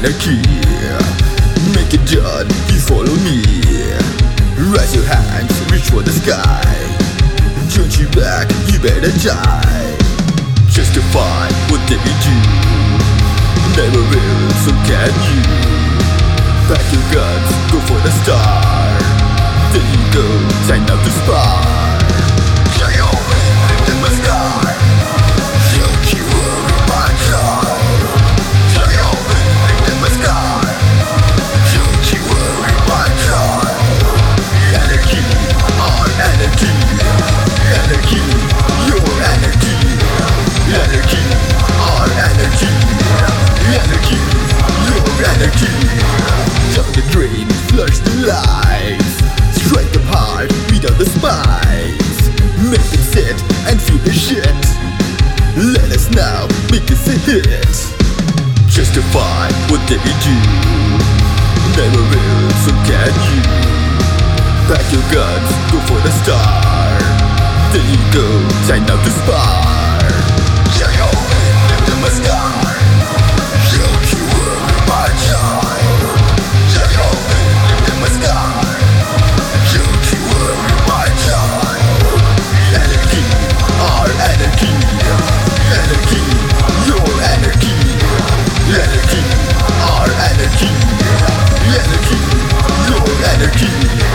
anarchy. Make it done, you follow me. Raise your hands, reach for the sky. Don't you back, you better die. Justify what they do. Never will, so can you. Pack your guns, go for the star. There you go, sign up to spar. Shine your wind in the sky. Don't you worry, my child. Shine your wind in the sky. Don't you worry, my child. Anarchy, our anarchy. Anarchy, your anarchy. Anarchy, our anarchy. Anarchy, your anarchy. Down the drain, flush the lights. Strike them hard without the spice. Make them sit and feel the shit. Let us now make this a hit. Justify what they do. Never will, so can you. Pack your guns, go for the star. There you go, time now to spar. Shine your wind in the sky. Don't you worry, my child. Shine your wind in the sky. Don't you worry, my child. Anarchy, our anarchy. Anarchy, your anarchy. Anarchy, our anarchy. Anarchy, your anarchy.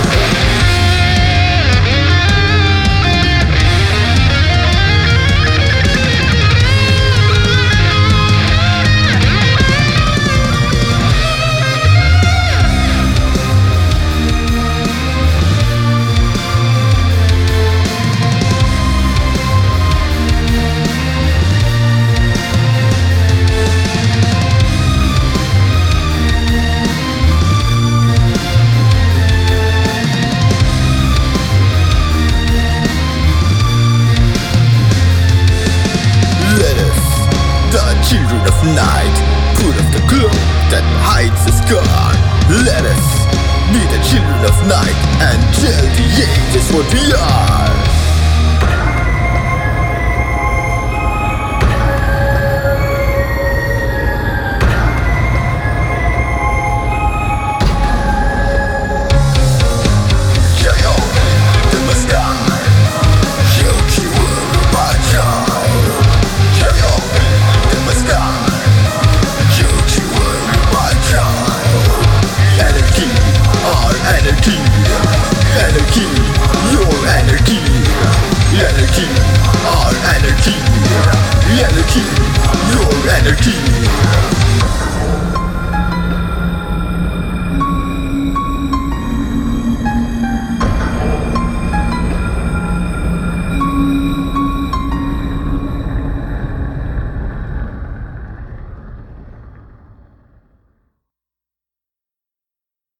Children of night, put off the cloak that hides the scar. Let us be the children of night and tell the ages what we are.